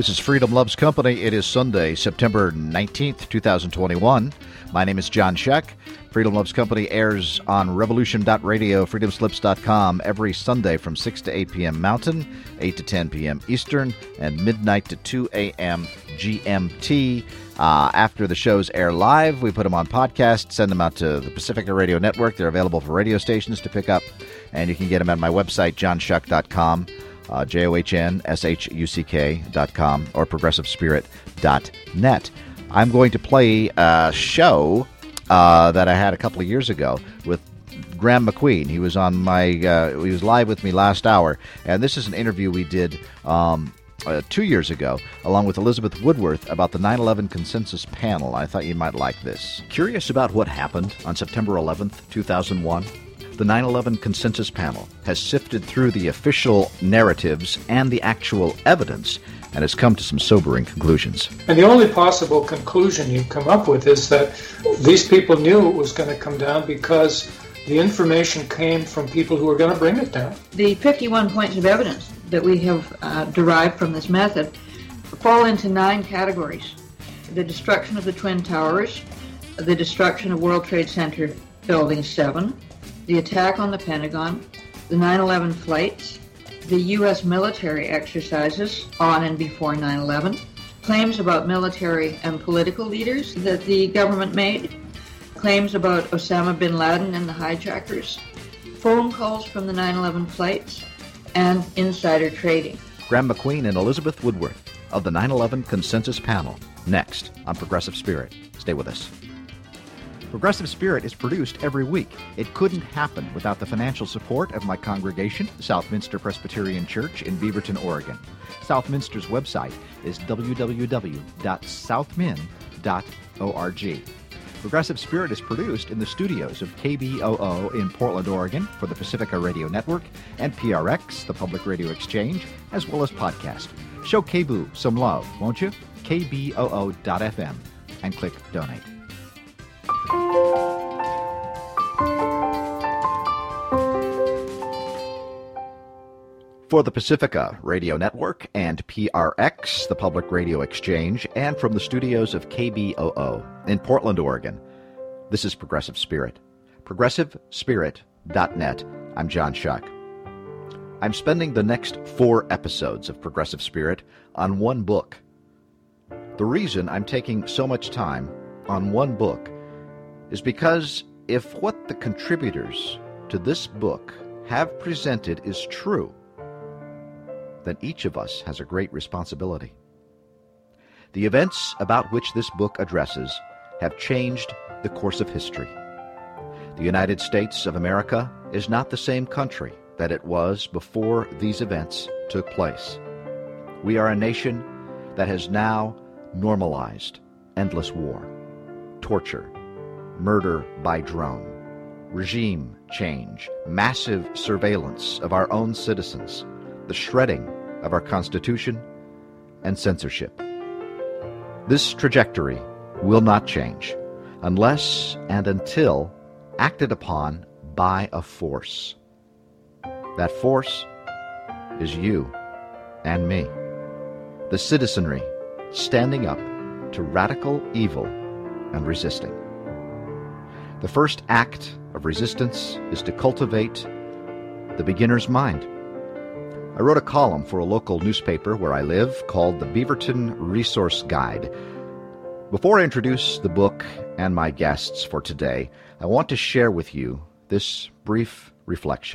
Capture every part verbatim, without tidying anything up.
This is Freedom Loves Company. It is Sunday, September nineteenth, twenty twenty-one. My name is John Sheck. Freedom Loves Company airs on revolution dot radio, freedom slips dot com every Sunday from six to eight p.m. Mountain, eight to ten p.m. Eastern, and midnight to two a.m. G M T. Uh, after the shows air live, we put them on podcast, send them out to the Pacifica Radio Network. They're available for radio stations to pick up, and you can get them at my website, john shuck dot com. Uh, J O H N S H U C K dot com or progressive spirit dot net. I'm going to play a show uh, that I had a couple of years ago with Graham McQueen. He was on my, uh, he was live with me last hour, and this is an interview we did um, uh, two years ago, along with Elizabeth Woodworth, about the nine eleven Consensus Panel. I thought you might like this. Curious about what happened on September eleventh, two thousand one? The nine eleven Consensus Panel has sifted through the official narratives and the actual evidence and has come to some sobering conclusions. And the only possible conclusion you come up with is that these people knew it was going to come down because the information came from people who were going to bring it down. The fifty-one points of evidence that we have uh, derived from this method fall into nine categories. The destruction of the Twin Towers, the destruction of World Trade Center Building seven, the attack on the Pentagon, the nine eleven flights, the U S military exercises on and before nine eleven, claims about military and political leaders that the government made, claims about Osama bin Laden and the hijackers, phone calls from the nine eleven flights, and insider trading. Graham McQueen and Elizabeth Woodworth of the nine eleven Consensus Panel, next on Progressive Spirit. Stay with us. Progressive Spirit is produced every week. It couldn't happen without the financial support of my congregation, Southminster Presbyterian Church in Beaverton, Oregon. Southminster's website is w w w dot southmin dot org. Progressive Spirit is produced in the studios of K B O O in Portland, Oregon for the Pacifica Radio Network and P R X, the Public Radio Exchange, as well as podcast. Show K B O O some love, won't you? K B O O dot f m and click Donate. For the Pacifica Radio Network and P R X, the Public Radio Exchange, and from the studios of K B O O in Portland, Oregon, this is Progressive Spirit. progressive spirit dot net. I'm John Shuck. I'm spending the next four episodes of Progressive Spirit on one book. The reason I'm taking so much time on one book is because if what the contributors to this book have presented is true, then each of us has a great responsibility. The events about which this book addresses have changed the course of history. The United States of America is not the same country that it was before these events took place. We are a nation that has now normalized endless war, torture, murder by drone, regime change, massive surveillance of our own citizens, the shredding of our Constitution, and censorship. This trajectory will not change unless and until acted upon by a force. That force is you and me, the citizenry standing up to radical evil and resisting. The first act of resistance is to cultivate the beginner's mind. I wrote a column for a local newspaper where I live called the Beaverton Resource Guide. Before I introduce the book and my guests for today, I want to share with you this brief reflection.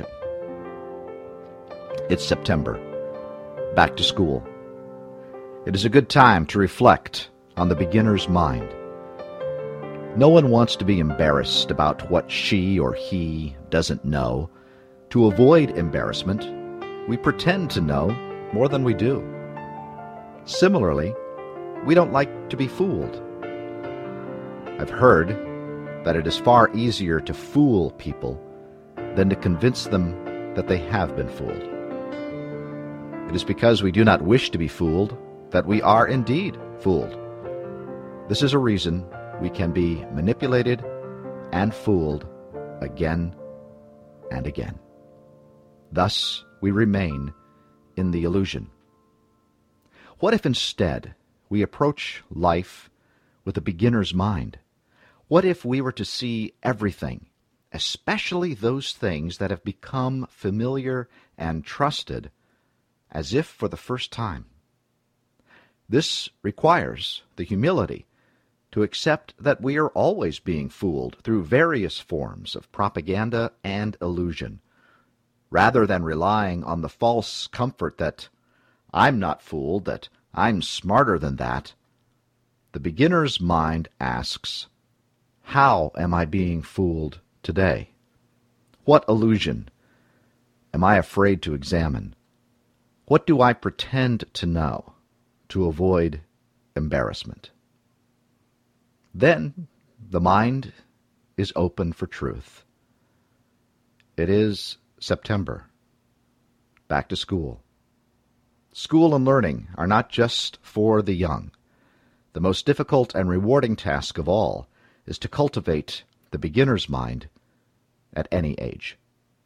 It's September, back to school. It is a good time to reflect on the beginner's mind. No one wants to be embarrassed about what she or he doesn't know. To avoid embarrassment, we pretend to know more than we do. Similarly, we don't like to be fooled. I've heard that it is far easier to fool people than to convince them that they have been fooled. It is because we do not wish to be fooled that we are indeed fooled. This is a reason we can be manipulated and fooled again and again. Thus, we remain in the illusion. What if instead we approach life with a beginner's mind? What if we were to see everything, especially those things that have become familiar and trusted, as if for the first time? This requires the humility to accept that we are always being fooled through various forms of propaganda and illusion, rather than relying on the false comfort that I'm not fooled, that I'm smarter than that. The beginner's mind asks, how am I being fooled today? What illusion am I afraid to examine? What do I pretend to know to avoid embarrassment? Then the mind is open for truth. It is September. Back to school. School and learning are not just for the young. The most difficult and rewarding task of all is to cultivate the beginner's mind at any age.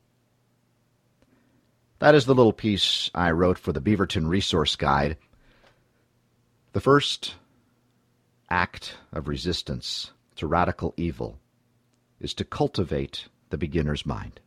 That is the little piece I wrote for the Beaverton Resource Guide. The first act of resistance to radical evil is to cultivate the beginner's mind.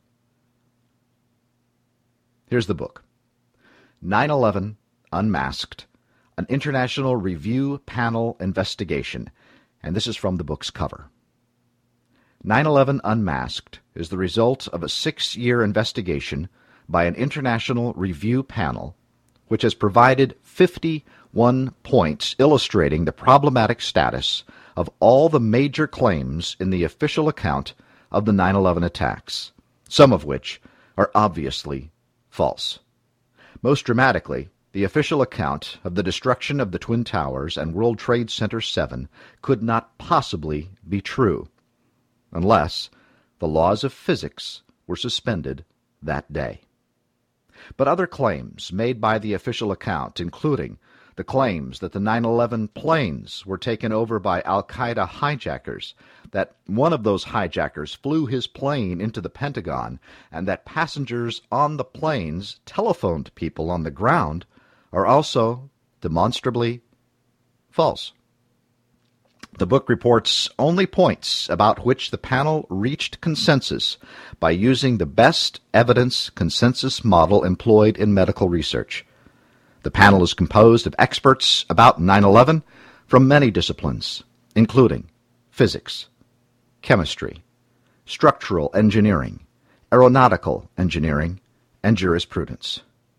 Here's the book, nine eleven Unmasked, an International Review Panel Investigation, and this is from the book's cover. nine eleven Unmasked is the result of a six-year investigation by an international review panel which has provided fifty-one points illustrating the problematic status of all the major claims in the official account of the nine eleven attacks, some of which are obviously false. Most dramatically, the official account of the destruction of the Twin Towers and World Trade Center seven could not possibly be true, unless the laws of physics were suspended that day. But other claims made by the official account, including the claims that the nine eleven planes were taken over by al-Qaeda hijackers, that one of those hijackers flew his plane into the Pentagon, and that passengers on the planes telephoned people on the ground, are also demonstrably false. The book reports only points about which the panel reached consensus by using the best evidence consensus model employed in medical research. The panel is composed of experts about nine eleven from many disciplines, including physics, chemistry, structural engineering, aeronautical engineering, and jurisprudence.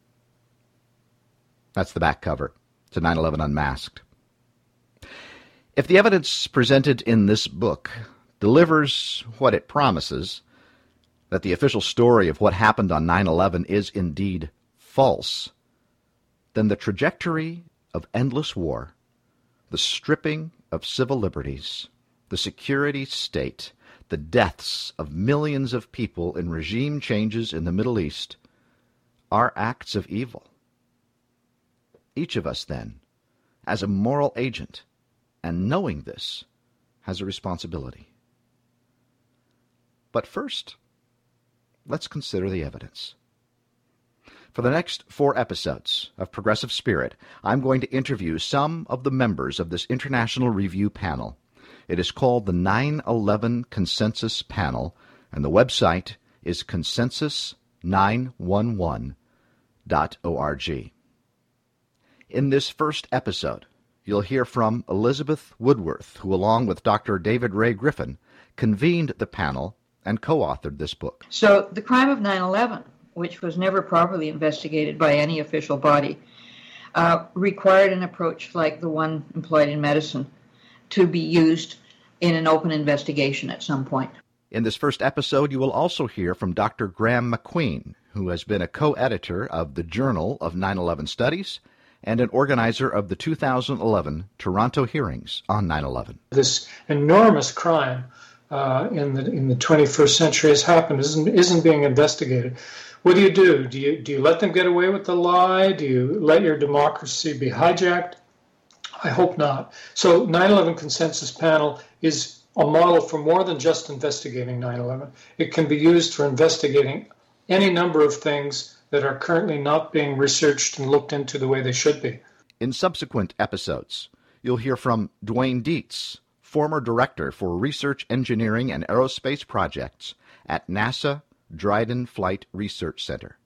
That's the back cover to nine eleven Unmasked. If the evidence presented in this book delivers what it promises, that the official story of what happened on nine eleven is indeed false, then the trajectory of endless war, the stripping of civil liberties, the security state, the deaths of millions of people in regime changes in the Middle East are acts of evil. Each of us, then, as a moral agent, and knowing this, has a responsibility. But first, let's consider the evidence. For the next four episodes of Progressive Spirit, I'm going to interview some of the members of this international review panel. It is called the nine eleven Consensus Panel, and the website is consensus nine one one dot org. In this first episode, you'll hear from Elizabeth Woodworth, who, along with Doctor David Ray Griffin, convened the panel and co-authored this book. So the crime of nine eleven, which was never properly investigated by any official body, uh, required an approach like the one employed in medicine to be used in an open investigation at some point. In this first episode, you will also hear from Doctor Graham McQueen, who has been a co-editor of the Journal of nine eleven Studies and an organizer of the two thousand eleven Toronto hearings on nine eleven. This enormous crime uh, in the in the twenty-first century has happened, isn't isn't being investigated. What do you do? Do you do you let them get away with the lie? Do you let your democracy be hijacked? I hope not. So nine eleven Consensus Panel is a model for more than just investigating nine eleven. It can be used for investigating any number of things that are currently not being researched and looked into the way they should be. In subsequent episodes, you'll hear from Duane Dietz, former Director for Research Engineering and Aerospace Projects at NASA Dryden Flight Research Center.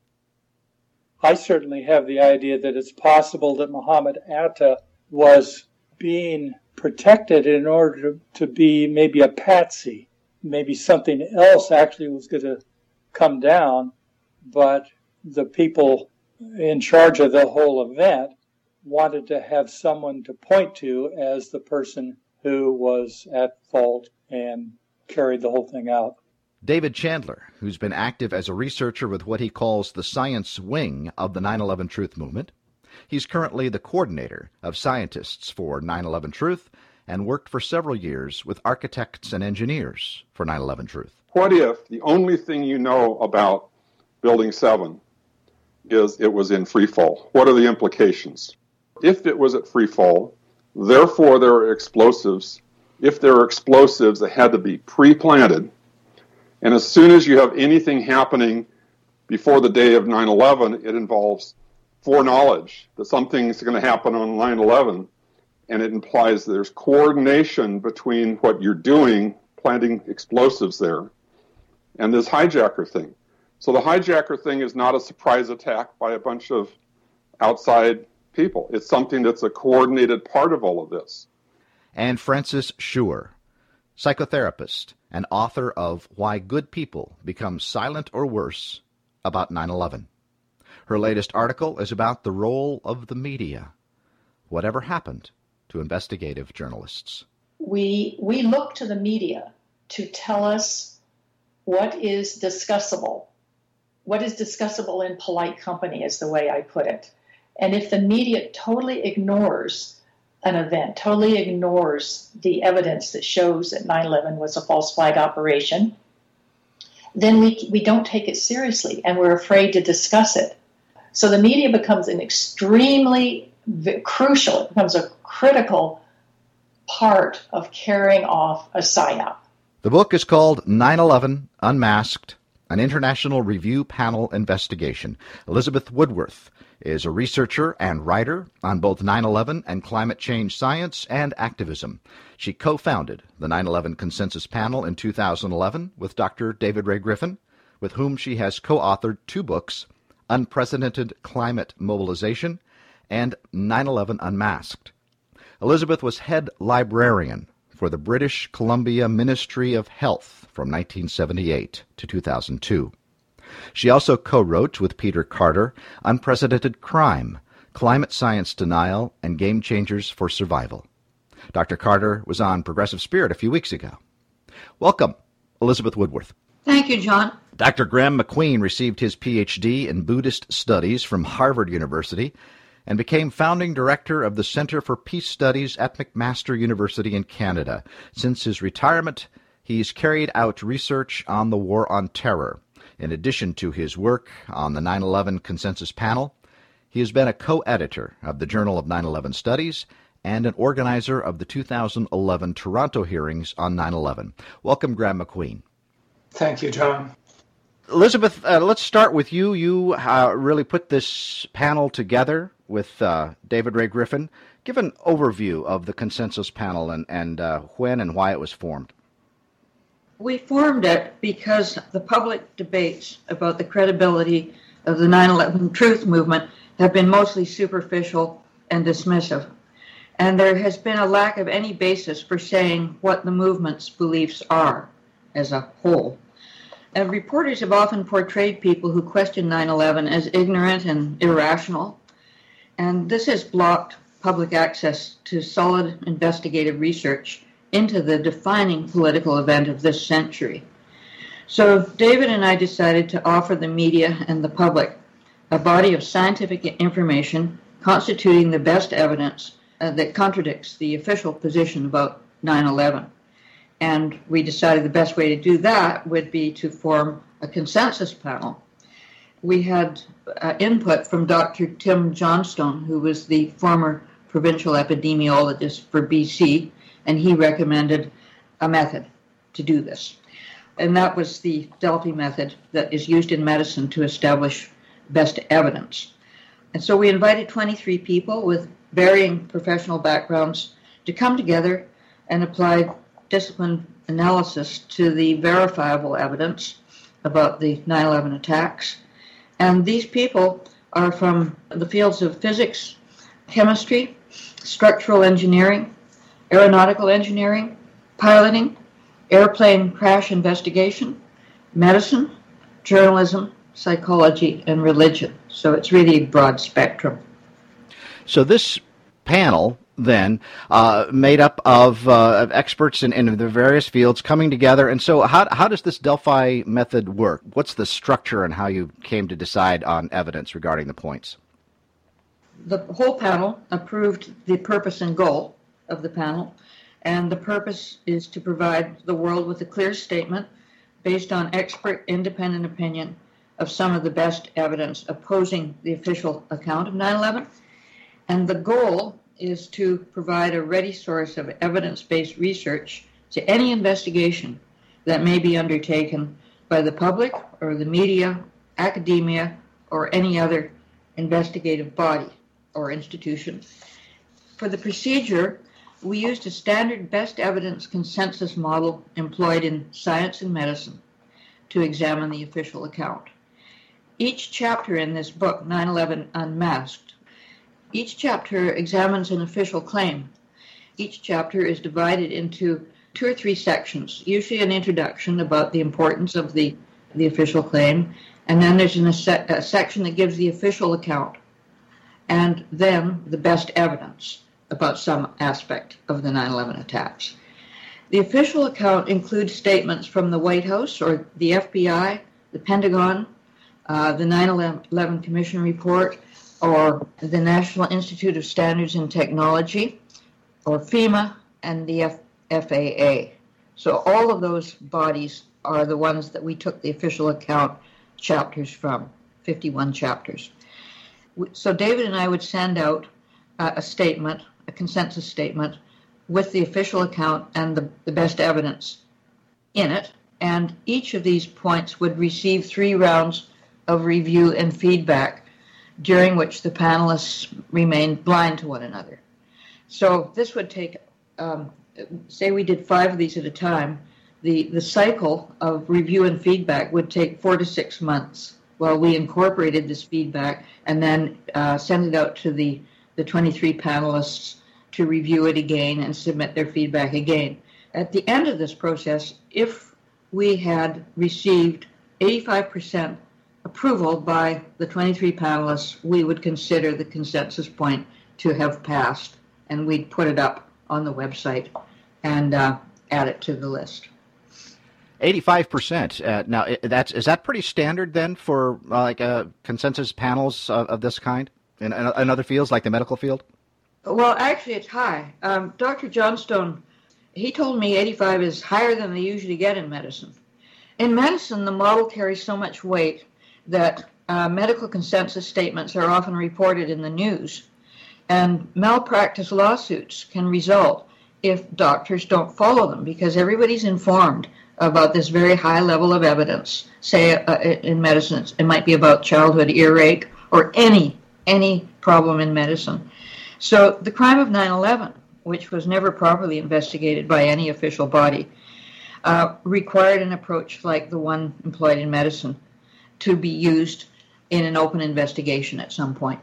I certainly have the idea that it's possible that Muhammad Atta was being protected in order to, to be maybe a patsy. Maybe something else actually was going to come down, but the people in charge of the whole event wanted to have someone to point to as the person who was at fault and carried the whole thing out. David Chandler, who's been active as a researcher with what he calls the science wing of the nine eleven Truth movement. He's currently the coordinator of scientists for nine eleven Truth and worked for several years with architects and engineers for nine eleven Truth. What if the only thing you know about Building seven is it was in free fall? What are the implications? If it was at free fall, therefore there are explosives. If there are explosives, they had to be pre-planted. And as soon as you have anything happening before the day of nine eleven, it involves foreknowledge that something's going to happen on nine eleven. And it implies there's coordination between what you're doing, planting explosives there, and this hijacker thing. So the hijacker thing is not a surprise attack by a bunch of outside people. It's something that's a coordinated part of all of this. And Frances Schuer, psychotherapist and author of Why Good People Become Silent or Worse About nine eleven. Her latest article is about the role of the media. Whatever happened to investigative journalists? We we look to the media to tell us what is discussable. What is discussable in polite company is the way I put it. And if the media totally ignores an event, totally ignores the evidence that shows that nine eleven was a false flag operation, then we we don't take it seriously and we're afraid to discuss it. So the media becomes an extremely v- crucial, it becomes a critical part of carrying off a psyop. The book is called nine eleven Unmasked, an International Review Panel Investigation. Elizabeth Woodworth is a researcher and writer on both nine eleven and climate change science and activism. She co-founded the nine eleven Consensus Panel in two thousand eleven with Doctor David Ray Griffin, with whom she has co-authored two books, Unprecedented Climate Mobilization and nine eleven Unmasked. Elizabeth was head librarian for the British Columbia Ministry of Health from nineteen seventy-eight to two thousand two. She also co-wrote with Peter Carter Unprecedented Crime, Climate Science Denial, and Game Changers for Survival. Doctor Carter was on Progressive Spirit a few weeks ago. Welcome, Elizabeth Woodworth. Thank you, John. Doctor Graham McQueen received his P H D in Buddhist Studies from Harvard University and became founding director of the Center for Peace Studies at McMaster University in Canada. Since his retirement, he's carried out research on the War on Terror. In addition to his work on the nine eleven Consensus Panel, he has been a co-editor of the Journal of nine eleven Studies and an organizer of the two thousand eleven Toronto hearings on nine eleven. Welcome, Graham McQueen. Thank you, John. Elizabeth, uh, let's start with you. You uh, really put this panel together with uh, David Ray Griffin. Give an overview of the Consensus Panel and, and uh, when and why it was formed. We formed it because the public debates about the credibility of the nine eleven Truth movement have been mostly superficial and dismissive. And there has been a lack of any basis for saying what the movement's beliefs are as a whole. And reporters have often portrayed people who question nine eleven as ignorant and irrational. And this has blocked public access to solid investigative research into the defining political event of this century. So David and I decided to offer the media and the public a body of scientific information constituting the best evidence uh, that contradicts the official position about nine eleven. And we decided the best way to do that would be to form a consensus panel. We had uh, input from Doctor Tim Johnstone, who was the former provincial epidemiologist for B C, and he recommended a method to do this. And that was the Delphi method that is used in medicine to establish best evidence. And so we invited twenty-three people with varying professional backgrounds to come together and apply disciplined analysis to the verifiable evidence about the nine eleven attacks. And these people are from the fields of physics, chemistry, structural engineering, aeronautical engineering, piloting, airplane crash investigation, medicine, journalism, psychology, and religion. So it's really a broad spectrum. So this panel, then, uh, made up of, uh, of experts in, in the various fields coming together. And so how, how does this Delphi method work? What's the structure and how you came to decide on evidence regarding the points? The whole panel approved the purpose and goal of the panel, and the purpose is to provide the world with a clear statement based on expert independent opinion of some of the best evidence opposing the official account of nine eleven. And the goal is to provide a ready source of evidence-based research to any investigation that may be undertaken by the public or the media, academia, or any other investigative body or institution. For the procedure, we used a standard best evidence consensus model employed in science and medicine to examine the official account. Each chapter in this book, nine eleven Unmasked, each chapter examines an official claim. Each chapter is divided into two or three sections, usually an introduction about the importance of the, the official claim, and then there's an, a, se- a section that gives the official account, and then the best evidence about some aspect of the nine eleven attacks. The official account includes statements from the White House or the F B I, the Pentagon, uh, the nine eleven Commission report, or the National Institute of Standards and Technology, or FEMA, and the F- FAA. So all of those bodies are the ones that we took the official account chapters from, fifty-one chapters. So David and I would send out uh, a statement, a consensus statement, with the official account and the, the best evidence in it, and each of these points would receive three rounds of review and feedback, during which the panelists remained blind to one another. So this would take, um, say we did five of these at a time, the, the cycle of review and feedback would take four to six months while we incorporated this feedback and then uh, sent it out to the, the twenty-three panelists to review it again and submit their feedback again. At the end of this process, if we had received eighty-five percent approval by the twenty-three panelists, we would consider the consensus point to have passed, and we'd put it up on the website and uh, add it to the list. eighty-five percent. Uh, now, that's is that pretty standard then for uh, like uh, consensus panels of, of this kind in, in other fields like the medical field? Well, actually, it's high. Um, Doctor Johnstone, he told me eighty-five is higher than they usually get in medicine. In medicine, the model carries so much weight that uh, medical consensus statements are often reported in the news, and malpractice lawsuits can result if doctors don't follow them, because everybody's informed about this very high level of evidence. Say uh, in medicine, it might be about childhood earache or any any problem in medicine. So the crime of nine eleven, which was never properly investigated by any official body, uh, required an approach like the one employed in medicine to be used in an open investigation at some point.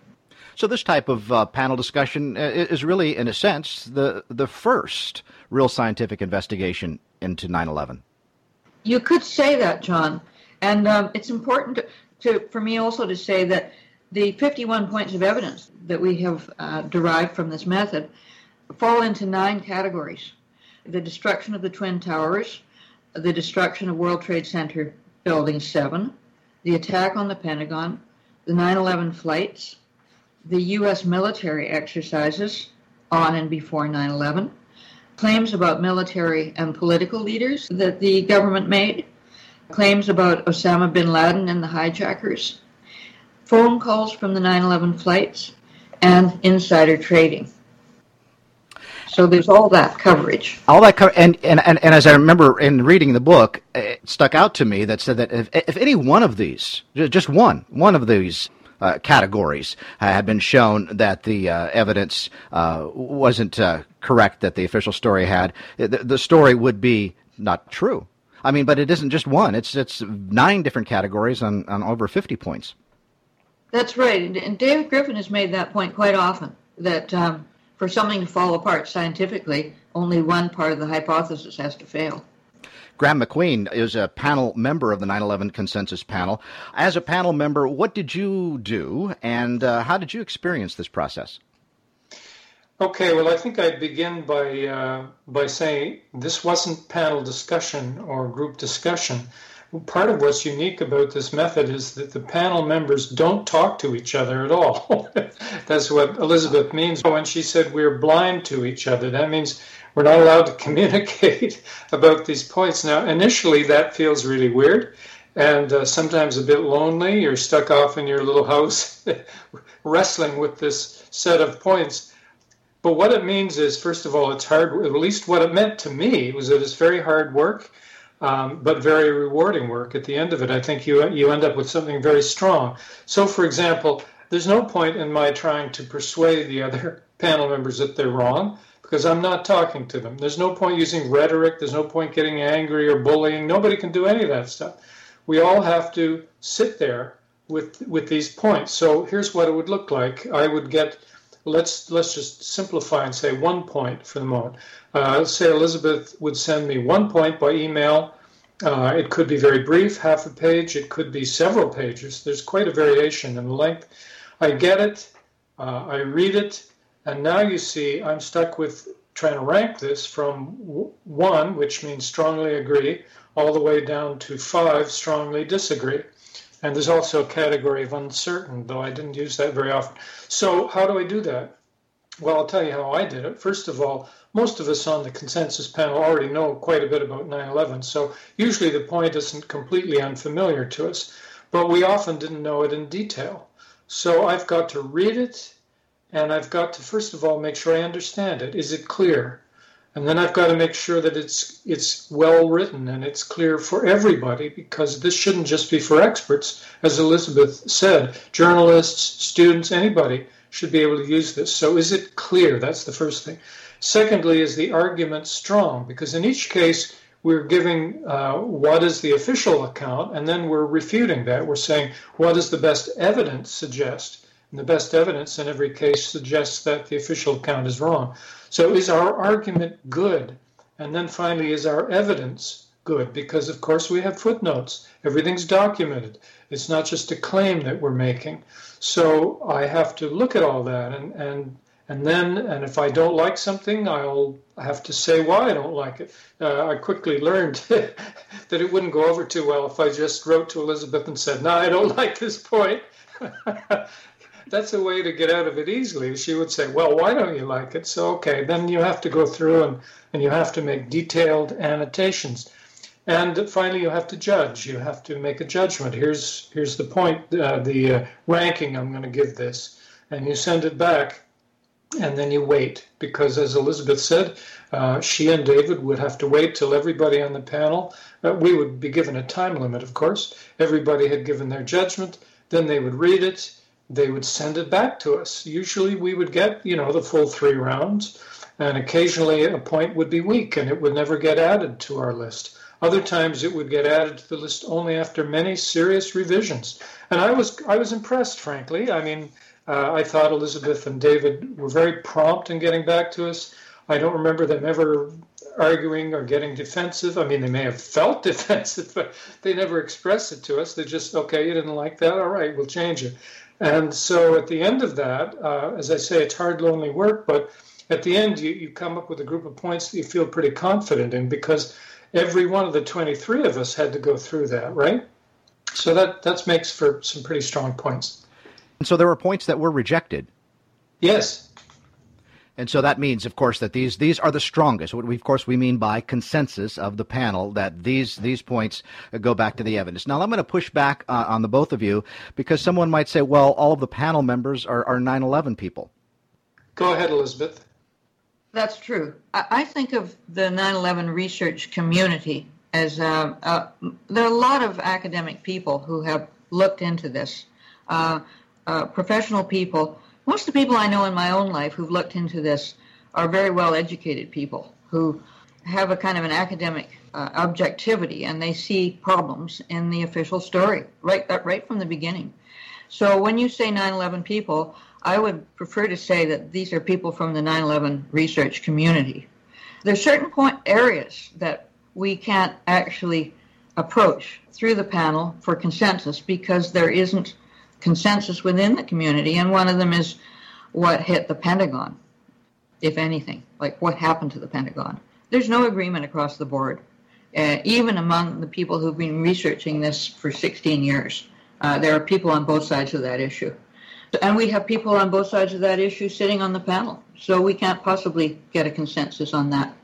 So this type of uh, panel discussion is really, in a sense, the the first real scientific investigation into nine eleven. You could say that, John. And um, it's important to, to, for me also to say that the fifty-one points of evidence that we have uh, derived from this method fall into nine categories. The destruction of the Twin Towers, the destruction of World Trade Center Building seven, the attack on the Pentagon, the nine eleven flights, the U S military exercises on and before nine eleven, claims about military and political leaders that the government made, claims about Osama bin Laden and the hijackers, phone calls from the nine eleven flights, and insider trading. So there's all that coverage. All that co- and, and, and, and as I remember in reading the book, it stuck out to me that said that if, if any one of these, just one, one of these uh, categories uh, had been shown that the uh, evidence uh, wasn't uh, correct that the official story had, the, the story would be not true. I mean, but it isn't just one. It's it's nine different categories on, on over fifty points. That's right. And David Griffin has made that point quite often, that um, for something to fall apart scientifically, only one part of the hypothesis has to fail. Graham McQueen is a panel member of the nine eleven Consensus Panel. As a panel member, what did you do, and uh, how did you experience this process? Okay, well, I think I'd begin by uh, by saying this wasn't panel discussion or group discussion. Part of what's unique about this method is that the panel members don't talk to each other at all. That's what Elizabeth means when she said we're blind to each other. That means we're not allowed to communicate about these points. Now, initially, that feels really weird and uh, sometimes a bit lonely. You're stuck off in your little house wrestling with this set of points. But what it means is, first of all, it's hard, at least what it meant to me was that it's very hard work. Um, but very rewarding work. At the end of it, I think you you end up with something very strong. So, for example, there's no point in my trying to persuade the other panel members that they're wrong, because I'm not talking to them. There's no point using rhetoric. There's no point getting angry or bullying. Nobody can do any of that stuff. We all have to sit there with with these points. So here's what it would look like. I would get, let's let's just simplify and say one point for the moment. Uh, let's say Elizabeth would send me one point by email. Uh, it could be very brief, half a page. It could be several pages. There's quite a variation in the length. I get it. Uh, I read it. And now you see I'm stuck with trying to rank this from one, which means strongly agree, all the way down to five, strongly disagree. And there's also a category of uncertain, though I didn't use that very often. So how do I do that? Well, I'll tell you how I did it. First of all, most of us on the consensus panel already know quite a bit about nine eleven, so usually the point isn't completely unfamiliar to us, but we often didn't know it in detail. So I've got to read it, and I've got to, first of all, make sure I understand it. Is it clear? And then I've got to make sure that it's it's well written and it's clear for everybody, because this shouldn't just be for experts. As Elizabeth said, journalists, students, anybody should be able to use this. So is it clear? That's the first thing. Secondly, is the argument strong? Because in each case, we're giving uh, what is the official account, and then we're refuting that. We're saying, what does the best evidence suggest? And the best evidence in every case suggests that the official account is wrong. So is our argument good? And then finally, is our evidence good? Because, of course, we have footnotes. Everything's documented. It's not just a claim that we're making. So I have to look at all that, and, and And then, and if I don't like something, I'll have to say why I don't like it. Uh, I quickly learned that it wouldn't go over too well if I just wrote to Elizabeth and said, no, I don't like this point. That's a way to get out of it easily. She would say, well, why don't you like it? So, okay, then you have to go through and, and you have to make detailed annotations. And finally, you have to judge. You have to make a judgment. Here's, here's the point, uh, the uh, ranking I'm going to give this. And you send it back. And then you wait, because as Elizabeth said, uh, she and David would have to wait till everybody on the panel, uh, we would be given a time limit, of course. Everybody had given their judgment, then they would read it, they would send it back to us. Usually we would get, you know, the full three rounds, and occasionally a point would be weak and it would never get added to our list. Other times it would get added to the list only after many serious revisions. And I was I was impressed, frankly. I mean, Uh, I thought Elizabeth and David were very prompt in getting back to us. I don't remember them ever arguing or getting defensive. I mean, they may have felt defensive, but they never expressed it to us. They just, okay, you didn't like that? All right, we'll change it. And so at the end of that, uh, as I say, it's hard, lonely work, but at the end, you, you come up with a group of points that you feel pretty confident in, because every one of the twenty-three of us had to go through that, right? So that, that makes for some pretty strong points. And so there were points that were rejected. Yes. And so that means, of course, that these these are the strongest. What we, of course, we mean by consensus of the panel, that these these points go back to the evidence. Now, I'm going to push back uh, on the both of you, because someone might say, well, all of the panel members are, are nine eleven people. Go ahead, Elizabeth. That's true. I, I think of the nine eleven research community as uh, uh, there are a lot of academic people who have looked into this. Uh, uh, professional people. Most of the people I know in my own life who've looked into this are very well-educated people who have a kind of an academic uh, objectivity, and they see problems in the official story right uh, right from the beginning. So when you say nine eleven people, I would prefer to say that these are people from the nine eleven research community. There are certain point areas that we can't actually approach through the panel for consensus because there isn't consensus within the community, and one of them is what hit the Pentagon, if anything, like what happened to the Pentagon. There's no agreement across the board, uh, even among the people who've been researching this for sixteen years. Uh, there are people on both sides of that issue. And we have people on both sides of that issue sitting on the panel, so we can't possibly get a consensus on that.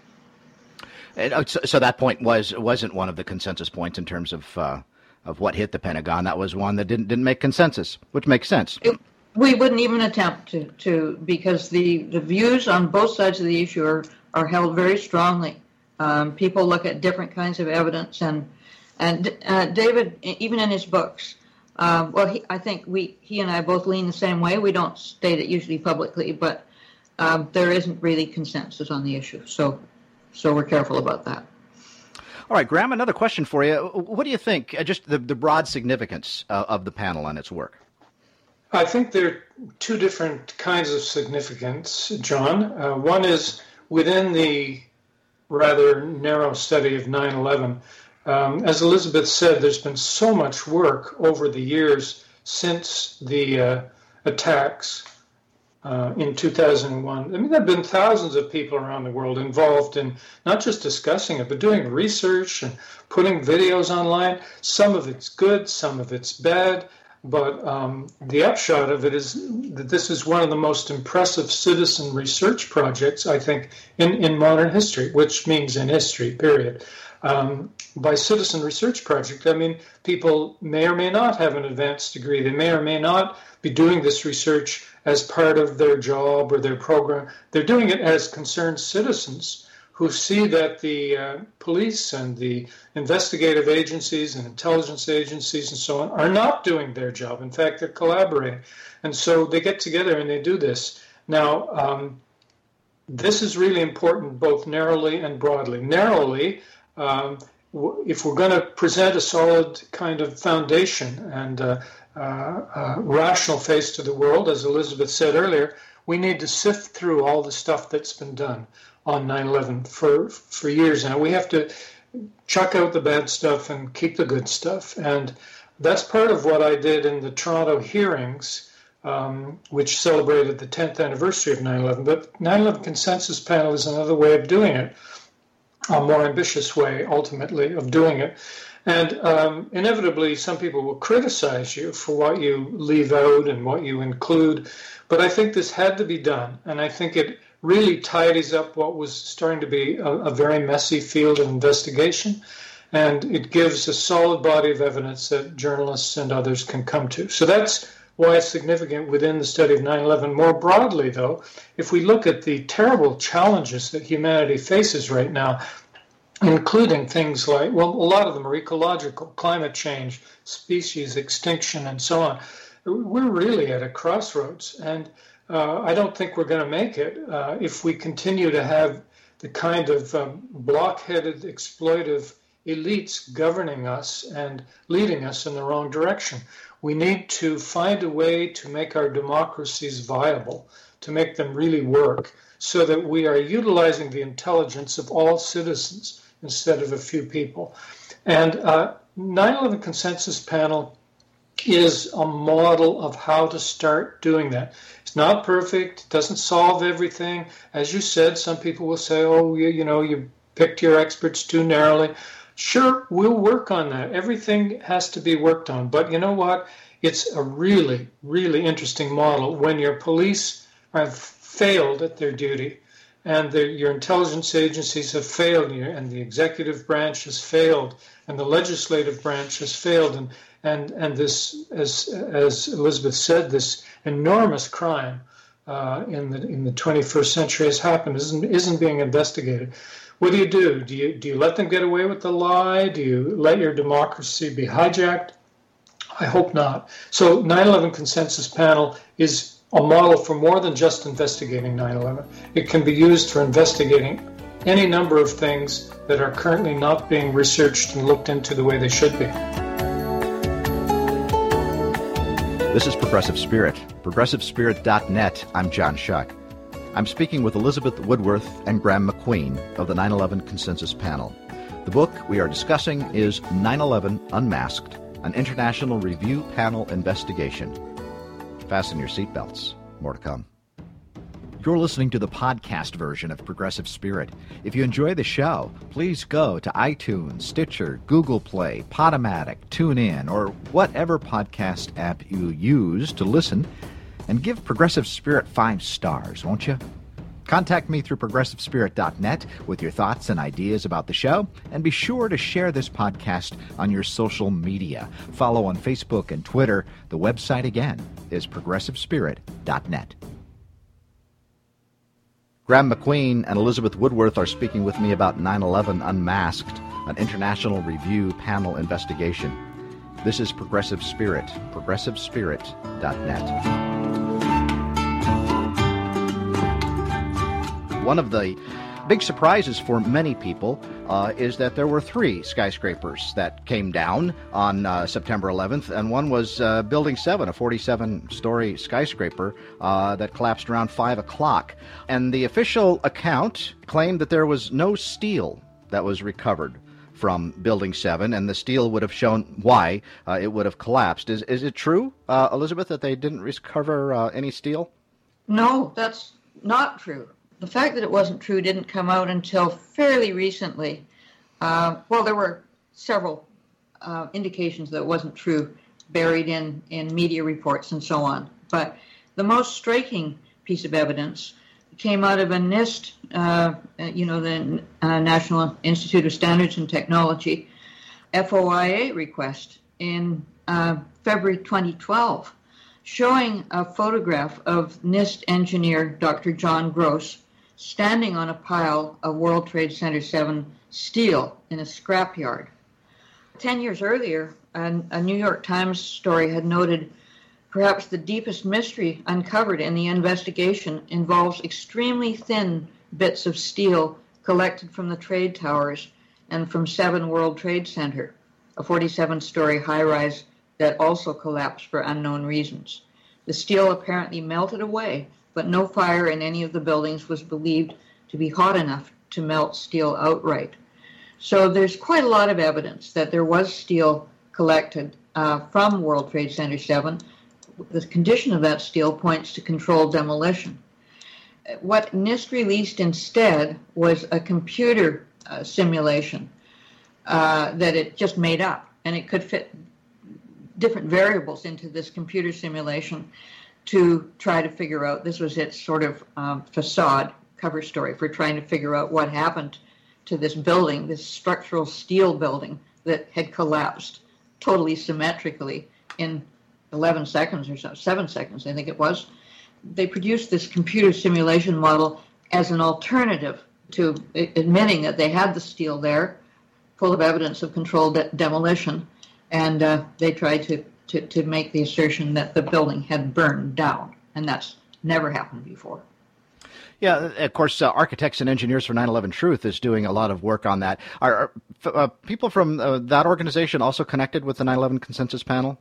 And, so, so that point was, wasn't one of the consensus points in terms of uh, of what hit the Pentagon. That was one that didn't didn't make consensus, which makes sense. It, we wouldn't even attempt to, to because the, the views on both sides of the issue are, are held very strongly. Um, people look at different kinds of evidence, and and uh, David, even in his books, uh, well, he, I think we he and I both lean the same way. We don't state it usually publicly, but um, there isn't really consensus on the issue, so so we're careful about that. All right, Graham, another question for you. What do you think, uh, just the, the broad significance uh, of the panel and its work? I think there are two different kinds of significance, John. Uh, one is within the rather narrow study of nine eleven. Um, as Elizabeth said, there's been so much work over the years since the uh, attacks uh, in two thousand one. I mean, there have been thousands of people around the world involved in not just discussing it, but doing research and putting videos online. Some of it's good, some of it's bad. But um, the upshot of it is that this is one of the most impressive citizen research projects, I think, in, in modern history, which means in history, period. Um, by citizen research project, I mean people may or may not have an advanced degree. They may or may not be doing this research as part of their job or their program. They're doing it as concerned citizens who see that the uh, police and the investigative agencies and intelligence agencies and so on are not doing their job. In fact, they're collaborating. And so they get together and they do this. Now, um, this is really important both narrowly and broadly. Narrowly, um, w- if we're going to present a solid kind of foundation and uh, uh, uh, rational face to the world, as Elizabeth said earlier, we need to sift through all the stuff that's been done on nine eleven for for years now. We have to chuck out the bad stuff and keep the good stuff. And that's part of what I did in the Toronto hearings, um, which celebrated the tenth anniversary of nine eleven. But nine eleven Consensus Panel is another way of doing it, a more ambitious way, ultimately, of doing it. And um, inevitably, some people will criticize you for what you leave out and what you include. But I think this had to be done. And I think it really tidies up what was starting to be a, a very messy field of investigation, and it gives a solid body of evidence that journalists and others can come to. So that's why it's significant within the study of nine eleven. More broadly, though, if we look at the terrible challenges that humanity faces right now, including things like, well, a lot of them are ecological, climate change, species extinction, and so on, we're really at a crossroads. And Uh, I don't think we're going to make it uh, if we continue to have the kind of um, block-headed, exploitive elites governing us and leading us in the wrong direction. We need to find a way to make our democracies viable, to make them really work, so that we are utilizing the intelligence of all citizens instead of a few people. And uh, nine eleven Consensus Panel is a model of how to start doing that. It's not perfect. It doesn't solve everything. As you said, some people will say, oh, you, you know, you picked your experts too narrowly. Sure, we'll work on that. Everything has to be worked on. But you know what? It's a really, really interesting model when your police have failed at their duty and the, your intelligence agencies have failed, and the executive branch has failed, and the legislative branch has failed, and And and this, as as Elizabeth said, this enormous crime uh, in the in the twenty-first century has happened, isn't isn't being investigated. What do you do? Do you do you let them get away with the lie? Do you let your democracy be hijacked? I hope not. So nine eleven Consensus Panel is a model for more than just investigating nine eleven. It can be used for investigating any number of things that are currently not being researched and looked into the way they should be. This is Progressive Spirit, progressive spirit dot net. I'm John Shuck. I'm speaking with Elizabeth Woodworth and Graham McQueen of the nine eleven Consensus Panel. The book we are discussing is nine eleven Unmasked, an international review panel investigation. Fasten your seatbelts. More to come. You're listening to the podcast version of Progressive Spirit. If you enjoy the show, please go to iTunes, Stitcher, Google Play, Podomatic, TuneIn, or whatever podcast app you use to listen, and give Progressive Spirit five stars, won't you? Contact me through progressive spirit dot net with your thoughts and ideas about the show, and be sure to share this podcast on your social media. Follow on Facebook and Twitter. The website, again, is progressive spirit dot net. Graham McQueen and Elizabeth Woodworth are speaking with me about nine eleven Unmasked, an international review panel investigation. This is Progressive Spirit, progressive spirit dot net. One of the big surprises for many people uh, is that there were three skyscrapers that came down on uh, September eleventh, and one was uh, Building seven, a forty-seven story skyscraper uh, that collapsed around five o'clock. And the official account claimed that there was no steel that was recovered from Building seven, and the steel would have shown why uh, it would have collapsed. Is, is it true, uh, Elizabeth, that they didn't recover uh, any steel? No, that's not true. The fact that it wasn't true didn't come out until fairly recently. Uh, well, there were several uh, indications that it wasn't true buried in, in media reports and so on. But the most striking piece of evidence came out of a NIST, uh, you know, the uh, National Institute of Standards and Technology, F O I A request in uh, February twenty twelve, showing a photograph of NIST engineer Doctor John Gross standing on a pile of World Trade Center seven steel in a scrapyard. Ten years earlier, a, a New York Times story had noted perhaps the deepest mystery uncovered in the investigation involves extremely thin bits of steel collected from the trade towers and from seven World Trade Center, a forty-seven story high-rise that also collapsed for unknown reasons. The steel apparently melted away, but no fire in any of the buildings was believed to be hot enough to melt steel outright. So there's quite a lot of evidence that there was steel collected uh, from World Trade Center seven. The condition of that steel points to controlled demolition. What NIST released instead was a computer uh, simulation uh, that it just made up, and it could fit different variables into this computer simulation to try to figure out, this was its sort of um, facade cover story for trying to figure out what happened to this building, this structural steel building that had collapsed totally symmetrically in eleven seconds or so, seven seconds, I think it was. They produced this computer simulation model as an alternative to admitting that they had the steel there, full of evidence of controlled de- demolition, and uh, they tried to To, to make the assertion that the building had burned down, and that's never happened before. Yeah, of course, uh, Architects and Engineers for nine eleven Truth is doing a lot of work on that. Are, are uh, people from uh, that organization also connected with the nine eleven Consensus Panel?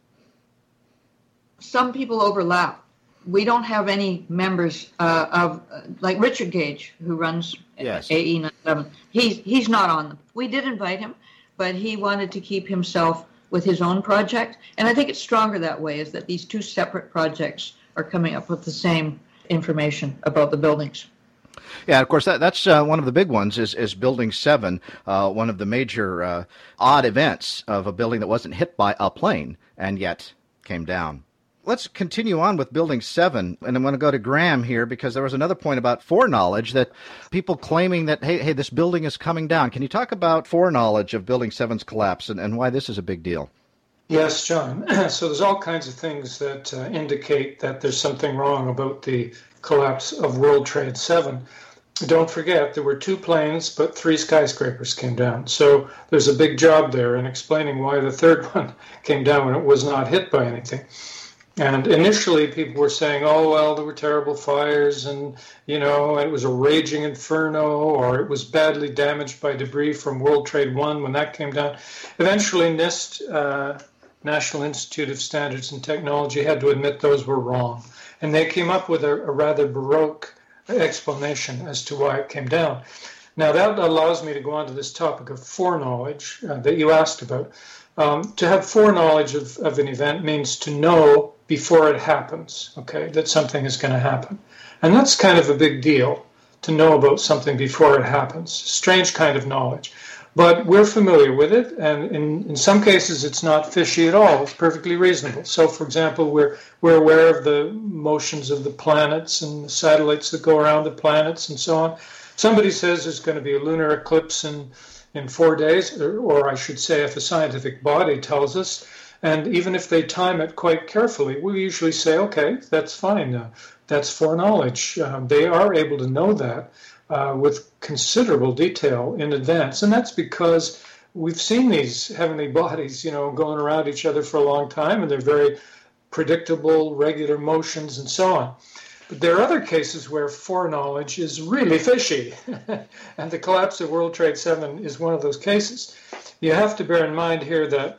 Some people overlap. We don't have any members uh, of, uh, like Richard Gage, who runs yes. A E nine eleven. He's, he's not on them. We did invite him, but he wanted to keep himself with his own project. And I think it's stronger that way, is that these two separate projects are coming up with the same information about the buildings. Yeah, of course, that, that's uh, one of the big ones is, is Building seven, uh, one of the major uh, odd events of a building that wasn't hit by a plane and yet came down. Let's continue on with Building seven, and I'm going to go to Graham here because there was another point about foreknowledge, that people claiming that, hey, hey, this building is coming down. Can you talk about foreknowledge of Building seven's collapse and, and why this is a big deal? Yes, John. So there's all kinds of things that uh, indicate that there's something wrong about the collapse of World Trade seven. don't forget, there were two planes, but three skyscrapers came down. So there's a big job there in explaining why the third one came down when it was not hit by anything. And initially, people were saying, oh, well, there were terrible fires and, you know, it was a raging inferno, or it was badly damaged by debris from World Trade One when that came down. Eventually, NIST, uh, National Institute of Standards and Technology, had to admit those were wrong. And they came up with a, a rather baroque explanation as to why it came down. Now, that allows me to go on to this topic of foreknowledge uh, that you asked about. Um, to have foreknowledge of, of an event means to know before it happens, okay, that something is going to happen. And that's kind of a big deal, to know about something before it happens. Strange kind of knowledge. But we're familiar with it, and in, in some cases it's not fishy at all. It's perfectly reasonable. So, for example, we're we're aware of the motions of the planets and the satellites that go around the planets and so on. Somebody says there's going to be a lunar eclipse in, in four days, or, or I should say if a scientific body tells us, and even if they time it quite carefully, we usually say, okay, that's fine. Uh, that's foreknowledge. Um, they are able to know that uh, with considerable detail in advance. And that's because we've seen these heavenly bodies, you know, going around each other for a long time, and they're very predictable, regular motions and so on. But there are other cases where foreknowledge is really fishy. And the collapse of World Trade Seven is one of those cases. You have to bear in mind here that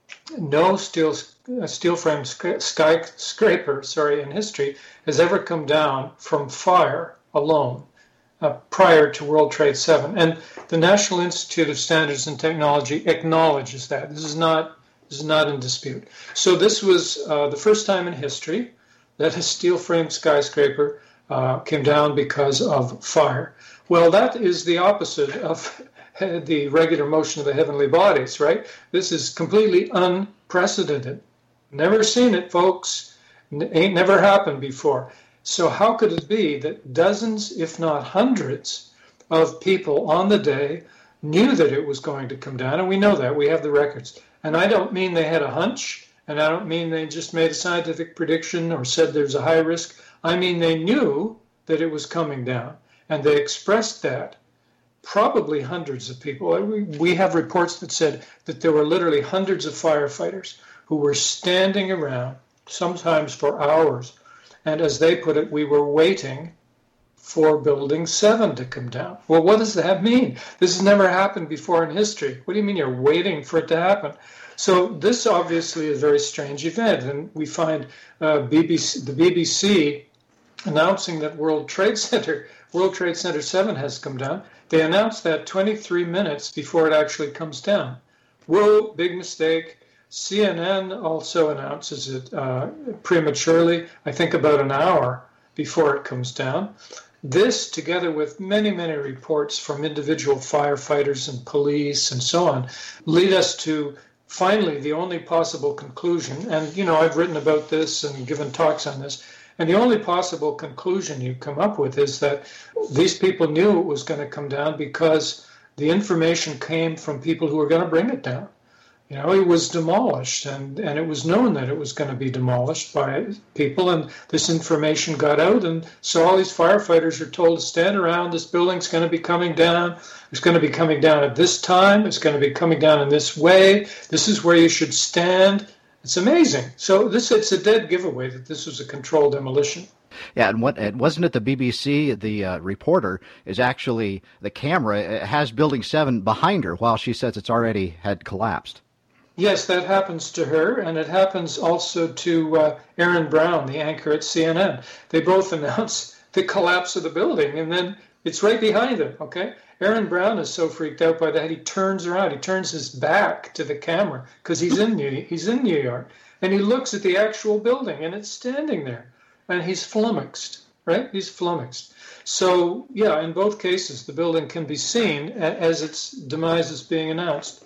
no steel steel frame skyscraper, sorry, in history has ever come down from fire alone uh, prior to World Trade Seven, and the National Institute of Standards and Technology acknowledges that. This is not this is not in dispute. So this was uh, the first time in history that a steel frame skyscraper uh, came down because of fire. Well, that is the opposite of the regular motion of the heavenly bodies, right? This is completely unprecedented. Never seen it, folks. N- ain't never happened before. So how could it be that dozens, if not hundreds, of people on the day knew that it was going to come down? And we know that. We have the records. And I don't mean they had a hunch, and I don't mean they just made a scientific prediction or said there's a high risk. I mean they knew that it was coming down, and they expressed that. Probably hundreds of people. We have reports that said that there were literally hundreds of firefighters who were standing around, sometimes for hours. And as they put it, we were waiting for Building seven to come down. Well, what does that mean? This has never happened before in history. What do you mean you're waiting for it to happen? So this obviously is a very strange event. And we find uh, B B C, the B B C announcing that World Trade Center, World Trade Center seven has come down. They announced that twenty-three minutes before it actually comes down. Whoa, big mistake. C N N also announces it uh, prematurely, I think about an hour before it comes down. This, together with many, many reports from individual firefighters and police and so on, lead us to finally the only possible conclusion. And, you know, I've written about this and given talks on this. And the only possible conclusion you come up with is that these people knew it was going to come down because the information came from people who were going to bring it down. You know, it was demolished, and, and it was known that it was going to be demolished by people, and this information got out, and so all these firefighters are told to stand around, this building's going to be coming down, it's going to be coming down at this time, it's going to be coming down in this way, this is where you should stand. It's amazing. So this it's a dead giveaway that this was a controlled demolition. Yeah, and what it wasn't it the B B C, the uh, reporter is actually, the camera has Building seven behind her while she says it's already had collapsed. Yes, that happens to her, and it happens also to uh, Aaron Brown, the anchor at C N N. They both announce the collapse of the building, and then it's right behind them, okay? Aaron Brown is so freaked out by that, he turns around, he turns his back to the camera, because he's in New, he's in New York, and he looks at the actual building, and it's standing there, and he's flummoxed, right? He's flummoxed. So, yeah, in both cases, the building can be seen as its demise is being announced.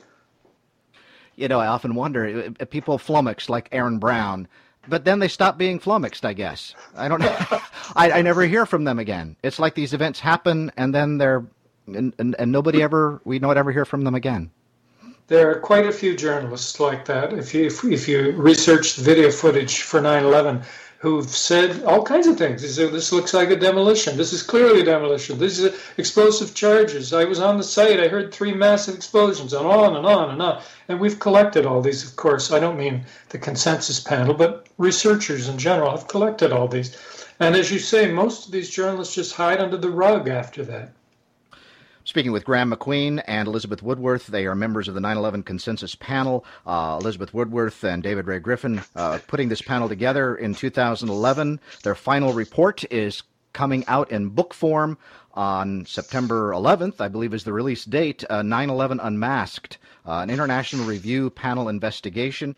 You know, I often wonder, if people flummoxed like Aaron Brown, but then they stop being flummoxed, I guess. I don't know. I, I never hear from them again. It's like these events happen, and then they're, and, and, and nobody ever, we don't ever hear from them again. There are quite a few journalists like that. If you if, if you research the video footage for nine eleven, who've said all kinds of things. They say, this looks like a demolition. This is clearly a demolition. This is explosive charges. I was on the site. I heard three massive explosions, and on and on and on. And we've collected all these, of course. I don't mean the consensus panel, but researchers in general have collected all these. And as you say, most of these journalists just hide under the rug after that. Speaking with Graham McQueen and Elizabeth Woodworth, they are members of the nine eleven Consensus Panel. Uh, Elizabeth Woodworth and David Ray Griffin uh, putting this panel together in two thousand eleven. Their final report is coming out in book form on September eleventh, I believe is the release date, uh, nine eleven Unmasked, uh, an international review panel investigation.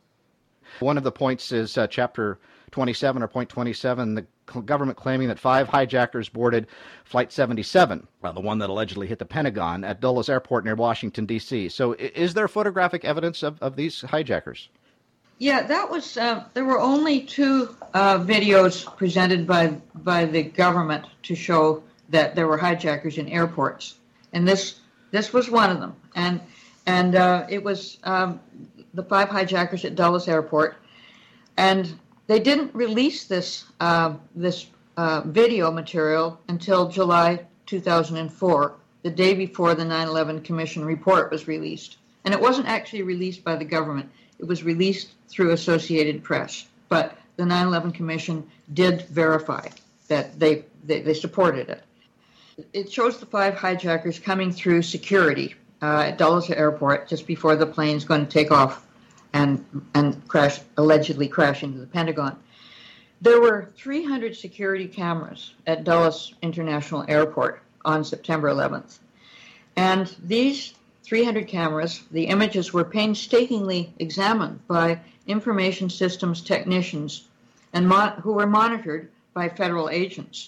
One of the points is uh, chapter twenty-seven or point twenty-seven, the government claiming that five hijackers boarded Flight seventy-seven, well, the one that allegedly hit the Pentagon, at Dulles Airport near Washington, D C. So is there photographic evidence of, of these hijackers? Yeah, that was, uh, there were only two uh, videos presented by by the government to show that there were hijackers in airports. And this this was one of them. And, and uh, it was um, the five hijackers at Dulles Airport. And they didn't release this uh, this uh, video material until July two thousand four, the day before the nine eleven Commission report was released. And it wasn't actually released by the government. It was released through Associated Press. But the nine eleven Commission did verify that they, they, they supported it. It shows the five hijackers coming through security uh, at Dulles Airport just before the plane's going to take off and and crash, allegedly crash into the Pentagon. There were three hundred security cameras at Dulles International Airport on September eleventh. And these three hundred cameras, the images were painstakingly examined by information systems technicians and mon- who were monitored by federal agents.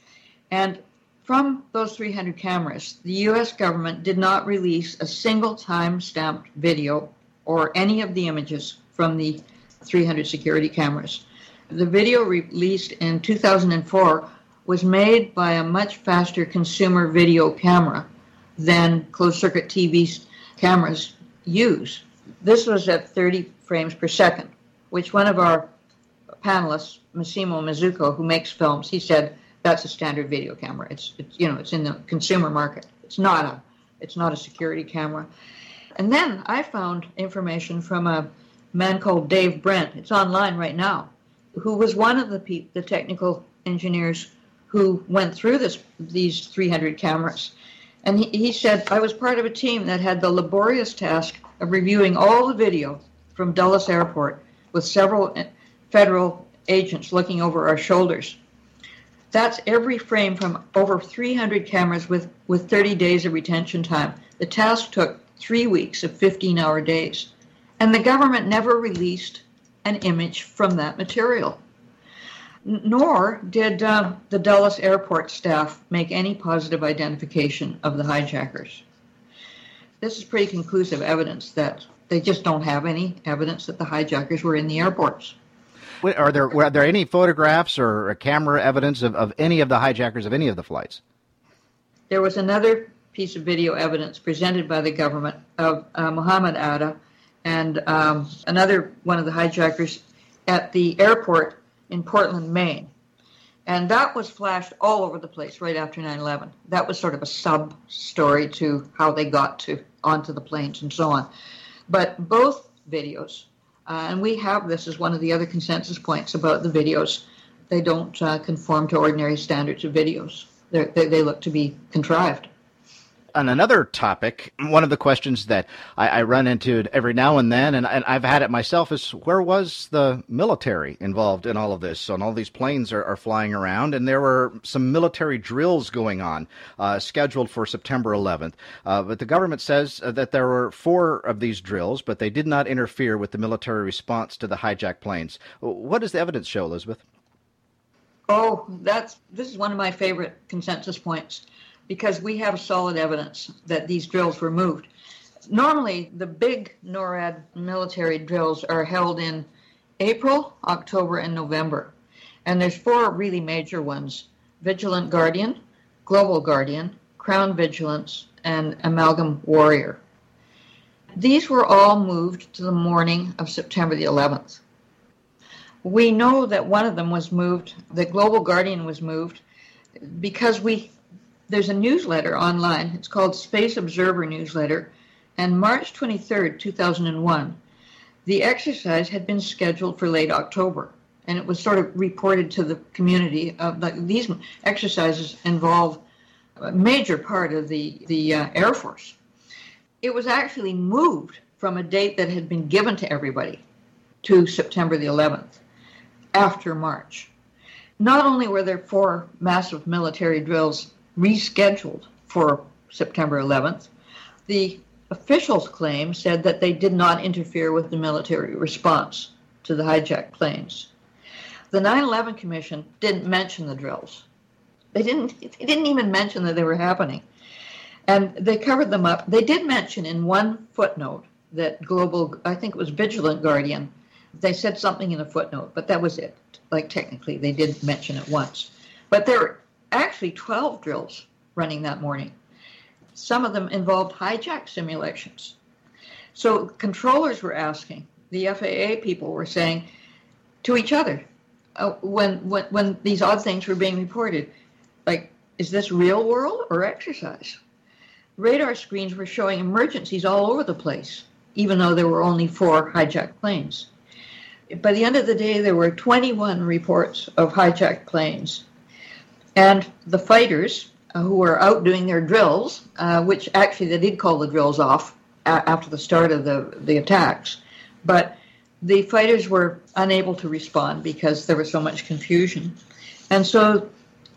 And from those three hundred cameras, the U S government did not release a single time-stamped video or any of the images from the three hundred security cameras. The video released in two thousand four was made by a much faster consumer video camera than closed-circuit T V cameras use. This was at thirty frames per second, which one of our panelists, Massimo Mizuko, who makes films, he said that's a standard video camera. It's, it's you know, it's in the consumer market. It's not a, it's not a security camera. And then I found information from a man called Dave Brent, it's online right now, who was one of the pe- the technical engineers who went through this these three hundred cameras. And he, he said, I was part of a team that had the laborious task of reviewing all the video from Dulles Airport with several federal agents looking over our shoulders. That's every frame from over three hundred cameras with, with thirty days of retention time. The task took three weeks of fifteen-hour days. And the government never released an image from that material. N- nor did uh, the Dulles Airport staff make any positive identification of the hijackers. This is pretty conclusive evidence that they just don't have any evidence that the hijackers were in the airports. Are there were there any photographs or camera evidence of, of any of the hijackers of any of the flights? There was another piece of video evidence presented by the government of uh, Mohammed Atta and um, another one of the hijackers at the airport in Portland, Maine. And that was flashed all over the place right after nine eleven. That was sort of a sub-story to how they got to onto the planes and so on. But both videos, uh, and we have this as one of the other consensus points about the videos, they don't uh, conform to ordinary standards of videos. They're, they, they look to be contrived. On another topic, one of the questions that I, I run into every now and then, and, and I've had it myself, is where was the military involved in all of this? So, and all these planes are, are flying around, and there were some military drills going on, uh, scheduled for September eleventh. Uh, but the government says that there were four of these drills, but they did not interfere with the military response to the hijacked planes. What does the evidence show, Elizabeth? Oh, that's this is one of my favorite consensus points, because we have solid evidence that these drills were moved. Normally, the big NORAD military drills are held in April, October, and November. And there's four really major ones: Vigilant Guardian, Global Guardian, Crown Vigilance, and Amalgam Warrior. These were all moved to the morning of September the eleventh. We know that one of them was moved, the Global Guardian was moved, because we there's a newsletter online. It's called Space Observer Newsletter. And March twenty-third, two thousand one, the exercise had been scheduled for late October. And it was sort of reported to the community. Of the, these exercises involve a major part of the, the uh, Air Force. It was actually moved from a date that had been given to everybody to September the eleventh, after March. Not only were there four massive military drills rescheduled for September eleventh, the officials' claim said that they did not interfere with the military response to the hijacked planes. The nine eleven Commission didn't mention the drills. They didn't, they didn't even mention that they were happening. And they covered them up. They did mention in one footnote that Global, I think it was Vigilant Guardian, they said something in a footnote, but that was it. Like, technically, they did mention it once. But there were actually twelve drills running that morning. Some of them involved hijack simulations. So controllers were asking, the F A A people were saying to each other, uh, when, when, when these odd things were being reported, like, is this real world or exercise? Radar screens were showing emergencies all over the place, even though there were only four hijacked planes. By the end of the day, there were twenty-one reports of hijacked planes. And the fighters uh, who were out doing their drills, uh, which actually they did call the drills off a- after the start of the, the attacks, but the fighters were unable to respond because there was so much confusion. And so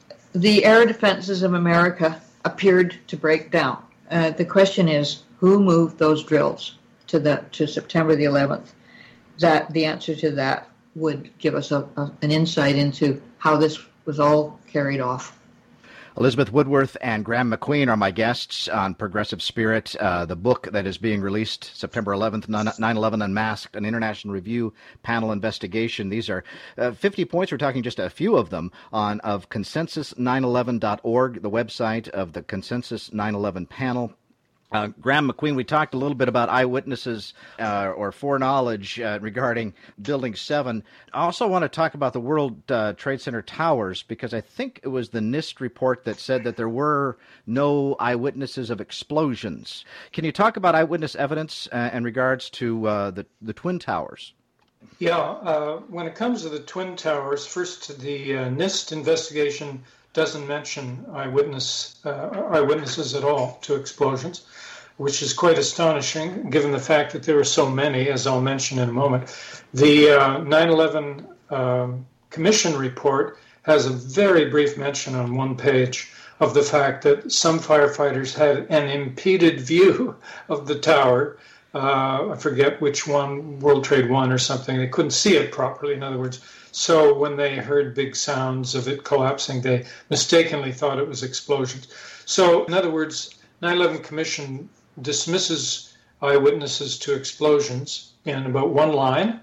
the air defenses of America appeared to break down. Uh, the question is, who moved those drills to the to September the eleventh? That the answer to that would give us a, a, an insight into how this was all carried off. Elizabeth Woodworth and Graham McQueen are my guests on Progressive Spirit, uh, the book that is being released September eleventh, nine eleven Unmasked, an international review panel investigation. These are uh, fifty points. We're talking just a few of them on of consensus nine eleven dot org, the website of the Consensus nine eleven panel. Uh, Graham McQueen, we talked a little bit about eyewitnesses uh, or foreknowledge uh, regarding Building seven. I also want to talk about the World uh, Trade Center towers, because I think it was the NIST report that said that there were no eyewitnesses of explosions. Can you talk about eyewitness evidence uh, in regards to uh, the, the Twin Towers? Yeah, uh, when it comes to the Twin Towers, first, the uh, NIST investigation doesn't mention eyewitness uh, eyewitnesses at all to explosions, which is quite astonishing given the fact that there were so many, as I'll mention in a moment. The uh, nine eleven um, Commission report has a very brief mention on one page of the fact that some firefighters had an impeded view of the tower. Uh, I forget which one, World Trade One or something. They couldn't see it properly, in other words. So when they heard big sounds of it collapsing, they mistakenly thought it was explosions. So, in other words, nine eleven Commission dismisses eyewitnesses to explosions in about one line,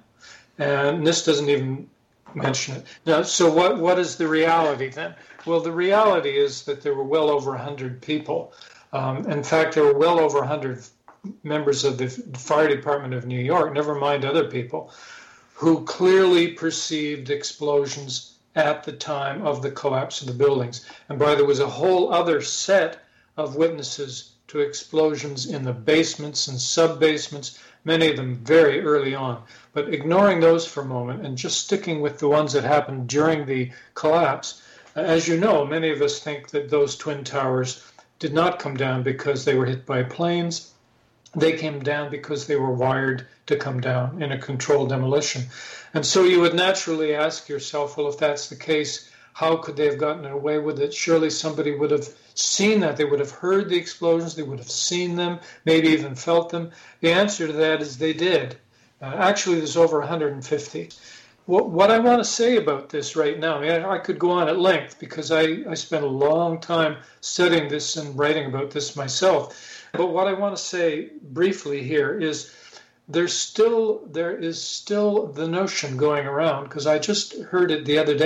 and this doesn't even mention it. Now, so what, what is the reality then? Well, the reality is that there were well over one hundred people. Um, in fact, there were well over one hundred members of the fire department of New York, never mind other people, who clearly perceived explosions at the time of the collapse of the buildings. And by there was a whole other set of witnesses to explosions in the basements and sub-basements, many of them very early on. But ignoring those for a moment and just sticking with the ones that happened during the collapse, as you know, many of us think that those Twin Towers did not come down because they were hit by planes. They came down because they were wired to come down in a controlled demolition. And so you would naturally ask yourself, well, if that's the case, how could they have gotten away with it? Surely somebody would have seen that. They would have heard the explosions. They would have seen them, maybe even felt them. The answer to that is they did. Uh, actually, there's over one hundred fifty. What, what I want to say about this right now, I mean, I, I could go on at length because I, I spent a long time studying this and writing about this myself. But what I want to say briefly here is there's still there is still the notion going around, because I just heard it the other day,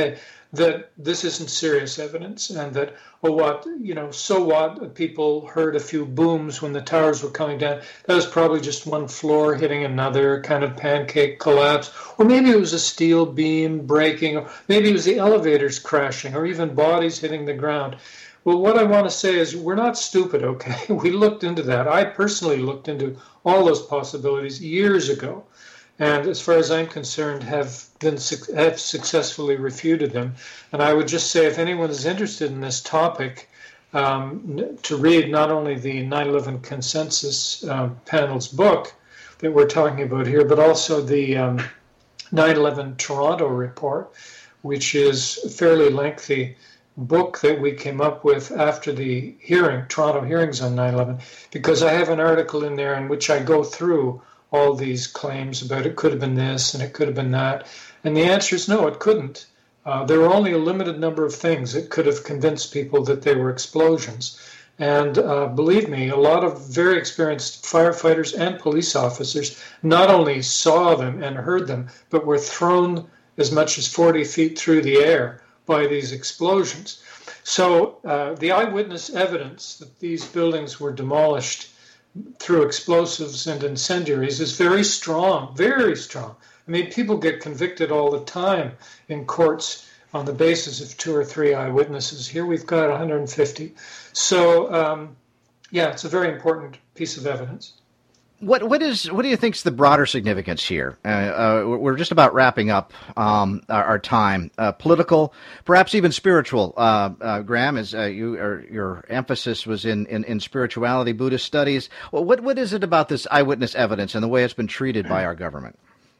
that this isn't serious evidence, and that, oh, what, you know, so what, people heard a few booms when the towers were coming down. That was probably just one floor hitting another, kind of pancake collapse. Or maybe it was a steel beam breaking, or maybe it was the elevators crashing, or even bodies hitting the ground. Well, what I want to say is we're not stupid, okay? We looked into that. I personally looked into all those possibilities years ago, and as far as I'm concerned, have been have successfully refuted them. And I would just say, if anyone is interested in this topic, um, to read not only the nine eleven Consensus uh, Panel's book that we're talking about here, but also the um, nine eleven Toronto report, which is a fairly lengthy book that we came up with after the hearing, Toronto hearings on nine eleven, because I have an article in there in which I go through all these claims about it could have been this and it could have been that. And the answer is no, it couldn't. Uh, there were only a limited number of things that could have convinced people that they were explosions. And uh, believe me, a lot of very experienced firefighters and police officers not only saw them and heard them, but were thrown as much as forty feet through the air by these explosions. So uh, the eyewitness evidence that these buildings were demolished through explosives and incendiaries is very strong, very strong. I mean, people get convicted all the time in courts on the basis of two or three eyewitnesses. Here we've got one hundred fifty. So, um, yeah, it's a very important piece of evidence. What what is what do you think is the broader significance here? Uh, uh, we're just about wrapping up um, our, our time. Uh, political, perhaps even spiritual. Uh, uh, Graham, as uh, you or your emphasis was in, in, in spirituality, Buddhist studies. Well, what what is it about this eyewitness evidence and the way it's been treated by our government?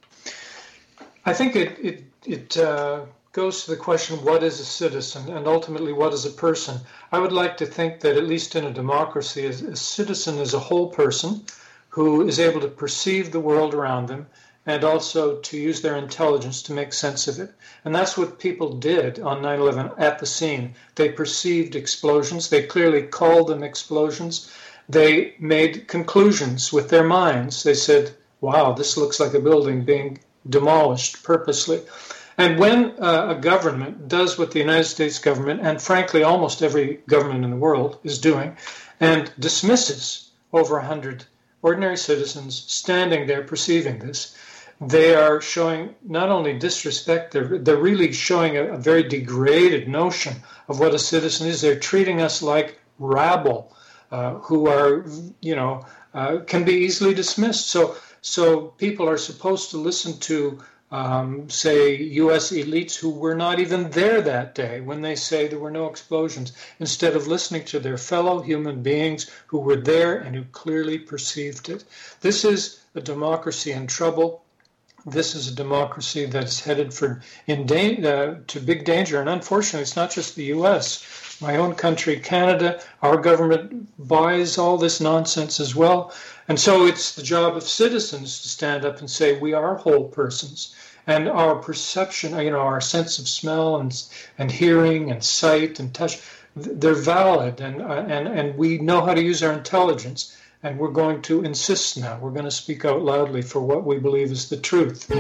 I think it it it uh, goes to the question: what is a citizen, and ultimately, what is a person? I would like to think that, at least in a democracy, a, a citizen is a whole person who is able to perceive the world around them and also to use their intelligence to make sense of it. And that's what people did on nine eleven at the scene. They perceived explosions. They clearly called them explosions. They made conclusions with their minds. They said, wow, this looks like a building being demolished purposely. And when uh, a government does what the United States government, and frankly almost every government in the world is doing, and dismisses over a hundred ordinary citizens standing there perceiving this, they are showing not only disrespect, they're, they're really showing a, a very degraded notion of what a citizen is. They're treating us like rabble uh, who are, you know, uh, can be easily dismissed. So, so people are supposed to listen to, um, say, U S elites who were not even there that day when they say there were no explosions, instead of listening to their fellow human beings who were there and who clearly perceived it. This is a democracy in trouble. This is a democracy that is headed for in da- uh, to big danger. And unfortunately, it's not just the U S. My own country, Canada, our government buys all this nonsense as well. And so it's the job of citizens to stand up and say, we are whole persons. And our perception, you know, our sense of smell and and hearing and sight and touch, they're valid. And, uh, and, and we know how to use our intelligence. And we're going to insist now. We're going to speak out loudly for what we believe is the truth.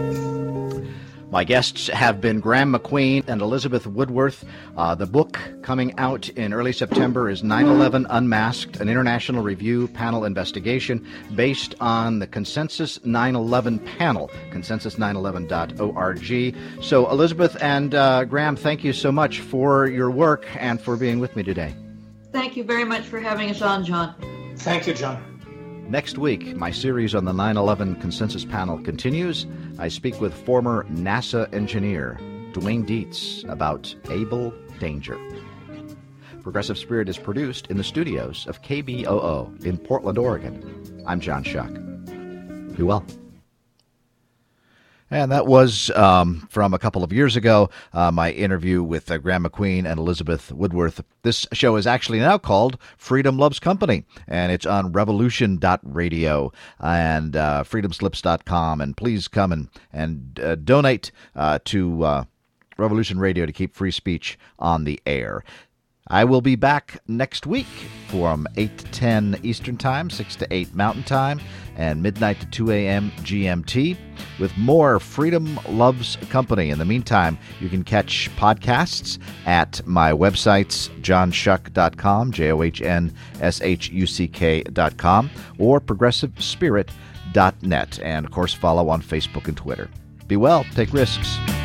My guests have been Graham McQueen and Elizabeth Woodworth. Uh, the book coming out in early September is nine eleven Unmasked, an international review panel investigation based on the Consensus nine eleven panel, consensus nine eleven dot org. So, Elizabeth and uh, Graham, thank you so much for your work and for being with me today. Thank you very much for having us on, John. Thank you, John. Next week, my series on the nine eleven Consensus Panel continues. I speak with former NASA engineer Duane Dietz about Able Danger. Progressive Spirit is produced in the studios of K B O O in Portland, Oregon. I'm John Shuck. Be well. And that was um, from a couple of years ago, uh, my interview with uh, Graham McQueen and Elizabeth Woodworth. This show is actually now called Freedom Loves Company, and it's on revolution dot radio and uh, freedom slips dot com. And please come and, and uh, donate uh, to uh, Revolution Radio to keep free speech on the air. I will be back next week from eight to ten Eastern Time, six to eight Mountain Time, and midnight to two a.m. G M T. with more Freedom Loves Company. In the meantime, you can catch podcasts at my websites, john shuck dot com, J O H N S H U C K dot com, or progressive spirit dot net. And, of course, follow on Facebook and Twitter. Be well. Take risks.